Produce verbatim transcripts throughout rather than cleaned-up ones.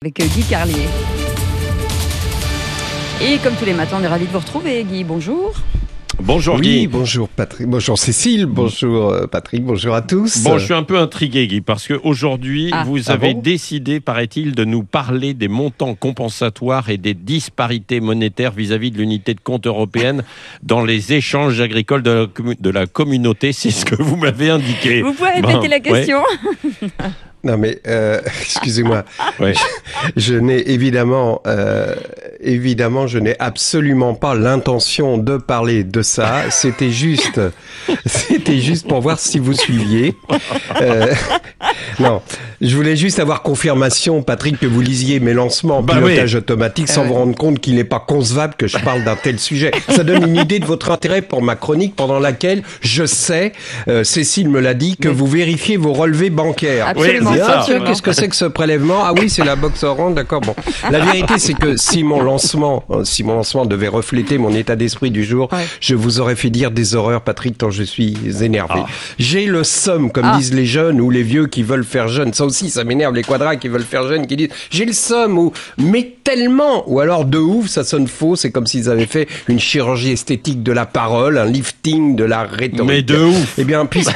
Avec Guy Carlier. Et comme tous les matins, on est ravis de vous retrouver. Guy, bonjour. Bonjour oui, Guy. Bonjour Patrick, bonjour Cécile, bonjour Patrick, bonjour à tous. Bon, je suis un peu intrigué Guy, parce qu'aujourd'hui, ah. vous ah avez bon décidé, paraît-il, de nous parler des montants compensatoires et des disparités monétaires vis-à-vis de l'unité de compte européenne dans les échanges agricoles de la, commu- de la communauté. C'est ce que vous m'avez indiqué. Vous pouvez répéter Bon, la question ouais. Non mais, euh, excusez-moi, Ouais. je, je n'ai évidemment, euh, évidemment, je n'ai absolument pas l'intention de parler de ça. C'était juste, c'était juste pour voir si vous suiviez. Euh, non, je voulais juste avoir confirmation, Patrick, que vous lisiez mes lancements en Bah pilotage oui. automatique sans Euh, vous rendre compte qu'il n'est pas concevable que je parle d'un tel sujet. Ça donne une idée de votre intérêt pour ma chronique pendant laquelle je sais, euh, Cécile me l'a dit, que Oui. vous vérifiez vos relevés bancaires. Absolument. Oui, c'est Bien ça. sûr, qu'est-ce que c'est que ce prélèvement? Ah oui, c'est la box orange, d'accord. Bon, la vérité, c'est que si mon lancement, euh, si mon lancement devait refléter mon état d'esprit du jour, Ouais. je vous aurais fait dire des horreurs, Patrick, tant je suis énervé. Ah. J'ai le somme, comme Ah. disent les jeunes ou les vieux qui veulent faire jeune. Ça aussi, ça m'énerve, les quadras qui veulent faire jeune, qui disent j'ai le somme ou mais tellement ou alors de ouf, ça sonne faux. C'est comme s'ils avaient fait une chirurgie esthétique de la parole, un lifting de la rhétorique. Mais de ouf. Eh bien, puisque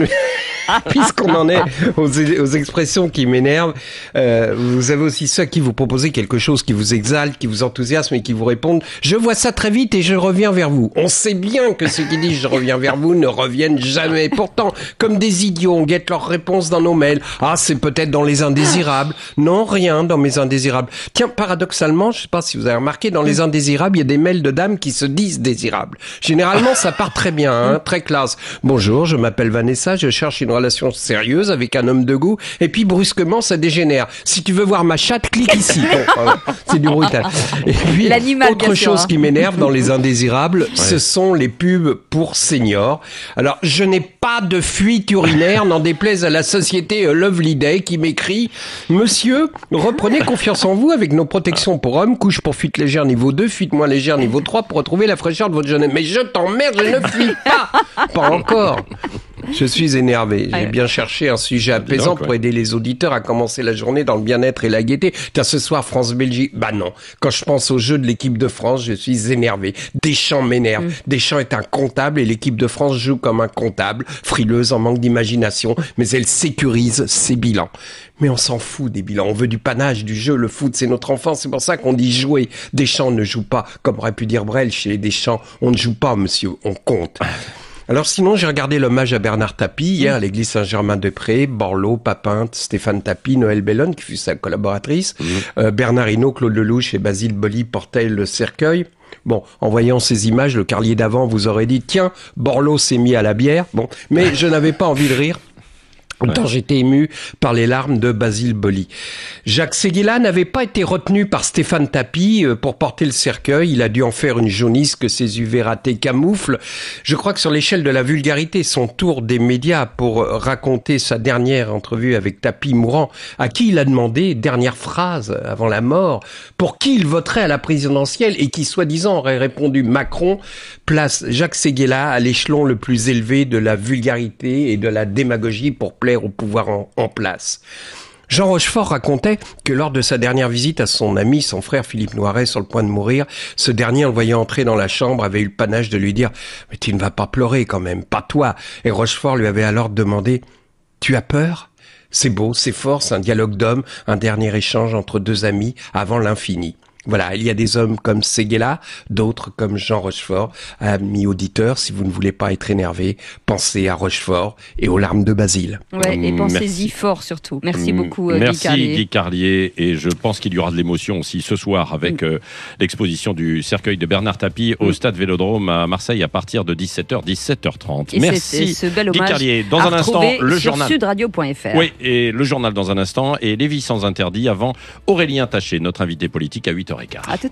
puisqu'on en est aux, aux expressions qui m'énervent, euh, vous avez aussi ceux qui vous proposent quelque chose qui vous exalte, qui vous enthousiasme et qui vous répondent « Je vois ça très vite et je reviens vers vous ». On sait bien que ceux qui disent « Je reviens vers vous » ne reviennent jamais. Pourtant, comme des idiots, on guette leurs réponses dans nos mails. « Ah, c'est peut-être dans les indésirables ». Non, rien dans mes indésirables. Tiens, paradoxalement, je sais pas si vous avez remarqué, dans les indésirables, il y a des mails de dames qui se disent désirables. Généralement, ça part très bien, hein, très classe. « Bonjour, je m'appelle Vanessa, je cherche une relation sérieuse avec un homme de goût. » Et puis, brusquement, ça dégénère. « Si tu veux voir ma chatte, clique ici. » Bon, euh, c'est du brutal. Et puis, L'animal, autre bien sûr, chose hein. qui m'énerve dans les indésirables, ce sont les pubs pour seniors. Alors, je n'ai pas de fuite urinaire, n'en déplaise à la société euh, Lovely Day qui m'écrit « Monsieur, reprenez confiance en vous avec nos protections pour hommes, couche pour fuite légère niveau deux, fuite moins légère niveau trois pour retrouver la fraîcheur de votre jeune homme. » Mais je t'emmerde, je ne fuis pas. Pas encore. Je suis énervé. J'ai Ouais. bien cherché un sujet apaisant donc, ouais. pour aider les auditeurs à commencer la journée dans le bien-être et la gaieté. Tiens, ce soir, France-Belgique. Bah non. Quand je pense au jeu de l'équipe de France, je suis énervé. Deschamps m'énerve. Mm. Deschamps est un comptable et l'équipe de France joue comme un comptable, frileuse, en manque d'imagination, mais elle sécurise ses bilans. Mais on s'en fout des bilans. On veut du panache, du jeu. Le foot, c'est notre enfance. C'est pour ça qu'on dit jouer. Deschamps ne joue pas. Comme aurait pu dire Brel chez les Deschamps, on ne joue pas, monsieur. On compte. Alors sinon, j'ai regardé l'hommage à Bernard Tapie hier à l'église Saint-Germain-des-Prés, Borloo, Papin, Stéphane Tapie, Noël Bellone, qui fut sa collaboratrice, Mmh. euh, Bernard Hinault, Claude Lelouch et Basile Boli portaient le cercueil. Bon, en voyant ces images, le Carlier d'avant vous aurait dit « Tiens, Borloo s'est mis à la bière ». Bon, mais je n'avais pas envie de rire. Tant j'étais ému par les larmes de Basile Boli. Jacques Séguéla n'avait pas été retenu par Stéphane Tapie pour porter le cercueil. Il a dû en faire une jaunisse que ses U V ratés camouflent. Je crois que sur l'échelle de la vulgarité, son tour des médias pour raconter sa dernière entrevue avec Tapie mourant, à qui il a demandé, dernière phrase avant la mort, pour qui il voterait à la présidentielle et qui soi-disant aurait répondu Macron, place Jacques Séguéla à l'échelon le plus élevé de la vulgarité et de la démagogie pour plaire au pouvoir en, en place. Jean Rochefort racontait que lors de sa dernière visite à son ami, son frère Philippe Noiret, sur le point de mourir, ce dernier, en le voyant entrer dans la chambre, avait eu le panache de lui dire « Mais tu ne vas pas pleurer quand même, pas toi !» Et Rochefort lui avait alors demandé « Tu as peur ?» C'est beau, c'est fort, c'est un dialogue d'hommes, un dernier échange entre deux amis avant l'infini. Voilà, il y a des hommes comme Séguéla, d'autres comme Jean Rochefort. Amis auditeurs, si vous ne voulez pas être énervé, pensez à Rochefort et aux larmes de Basile. Ouais, et Mmh, pensez-y merci. fort surtout. Merci Mmh, beaucoup, euh, Merci Guy Carlier. Guy Carlier. Et je pense qu'il y aura de l'émotion aussi ce soir avec euh, l'exposition du cercueil de Bernard Tapie au Mmh. stade Vélodrome à Marseille à partir de dix-sept heures, dix-sept heures trente. Et Merci c'est ce bel Guy hommage Carlier. Dans à un instant, retrouver le sur journal. sudradio point f r. Oui, et le journal dans un instant. Et Lévis sans interdit avant Aurélien Taché, notre invité politique à huit heures quinze. À tout